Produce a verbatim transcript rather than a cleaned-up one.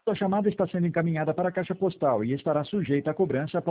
Sua chamada está sendo encaminhada para a caixa postal e estará sujeita a cobrança